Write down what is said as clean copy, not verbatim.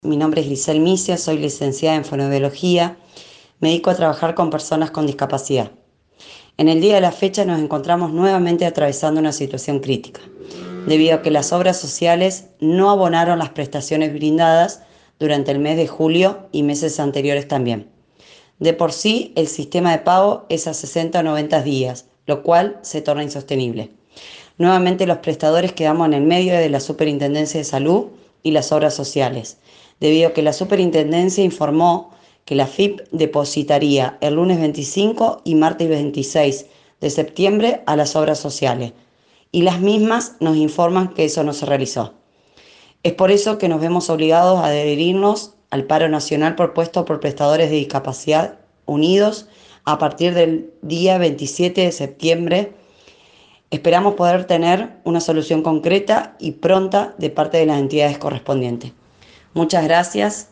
Mi nombre es Grisel Misia, soy licenciada en fonoaudiología. Me dedico a trabajar con personas con discapacidad. En el día de la fecha nos encontramos nuevamente atravesando una situación crítica, debido a que las obras sociales no abonaron las prestaciones brindadas durante el mes de julio y meses anteriores también. De por sí, el sistema de pago es a 60 o 90 días, lo cual se torna insostenible. Nuevamente los prestadores quedamos en el medio de la Superintendencia de Salud y las obras sociales, debido a que la Superintendencia informó que la FIP depositaría el lunes 25 y martes 26 de septiembre a las obras sociales, y las mismas nos informan que eso no se realizó. Es por eso que nos vemos obligados a adherirnos al paro nacional propuesto por prestadores de discapacidad unidos a partir del día 27 de septiembre. Esperamos poder tener una solución concreta y pronta de parte de las entidades correspondientes. Muchas gracias